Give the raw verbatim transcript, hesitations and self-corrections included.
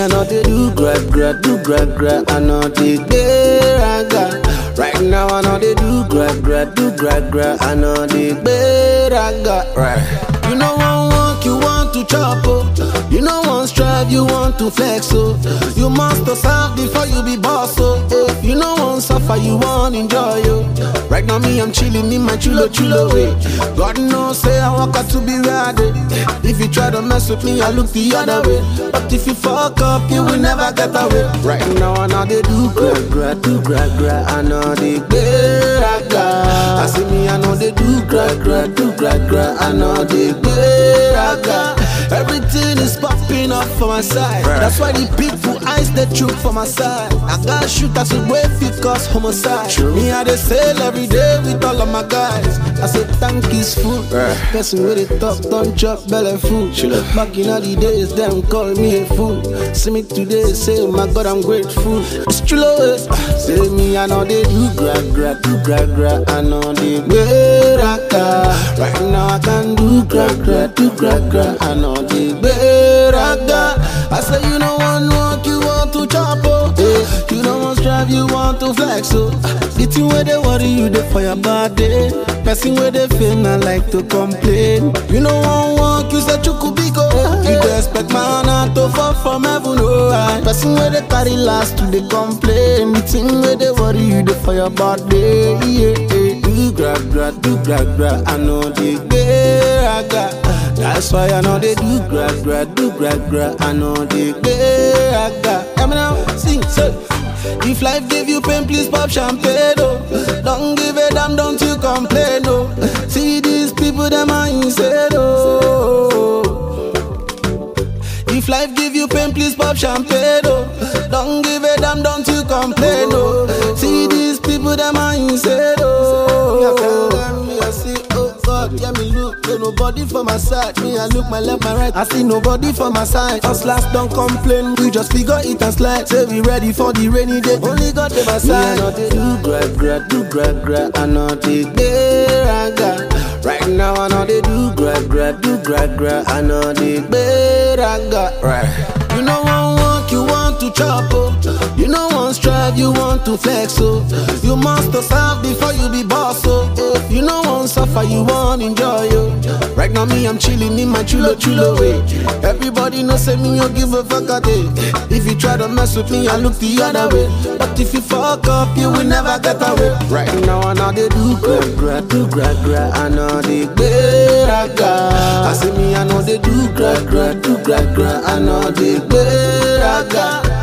I know they do gra gra, do gra gra, I know they beraga. Right now I know they do gra gra, do gra gra, I know they beraga. Right. You know one walk, you want to chop, oh. You know one strive, you want to flex, oh. You must serve before you be boss, oh. You know one suffer, you want enjoy, oh. Right now me, I'm chilling in my chulo chulo way. God knows, say I walk out to be ready. If you try to mess with me, I look the other way. But if you fuck up, you will never get away. Right now I know they do gra gra, do gra gra, I know they beraga. I see me, I know they do gra gra, do gra gra, I know they beraga. Everything is popping up for my side. Right. That's why the people eyes they choke for my side. I got shoot as a way fit cause homicide. True. Me I they sell every day with all of my guys. I say tank is full. Right. Person with it top don't chop belly food. Sure. Back in all the days them call me a fool. See me today say oh my God I'm grateful. It's true. Say me I know they do gra gra, do gra gra, I know they beraga. Right now I can do gra gra, do gra gra, I know they beraga. I say you know one walk, you want to chop, oh. You know one strive, you want to flex, oh. The thing where they worry you, they for your body. Person where they feel not like to complain. You know one walk, you say chukubiko. You dey expect man to fall from heaven, oh right. Person where they carry last to they complain. The thing where they worry you, they for your body. Yeah, yeah. Do gra gra, do gra gra, I know they beraga. That's why I know they do gra gra, do gra gra, I know they beraga. Come now, sing, say. If life gave you pain, please pop champagne, oh. Don't give a damn, don't you complain, oh. See these people, them are insane, oh. If life give you pain, please pop champagne, oh. Don't give a damn, don't you complain, oh. See these people, them are insane, oh. I see, oh God, yeah me look, no nobody for my side. Me I look my left, my right, I see nobody for my side. Us last don't complain, we just figure it and slide. Say we ready for the rainy day, only God to my side. Me I know they do gra gra, do gra gra, I know they beraga. Right now I know they do gra gra, do gra gra, I know they beraga. Right. You know one walk, you want to chop, oh. You know one strive, you want to flex, oh. You must serve before you be boss, oh. You know one suffer, you want enjoy, oh. Right now me, I'm chilling in my chulo chulo way. Everybody know say me, you give a fuck a day. If you try to mess with me, I look the other way. But if you fuck up, you will never get away. Right now I know they do gra gra, do gra gra, I know they beraga. I see me, I know they do gra gra, do gra gra, I know they beraga.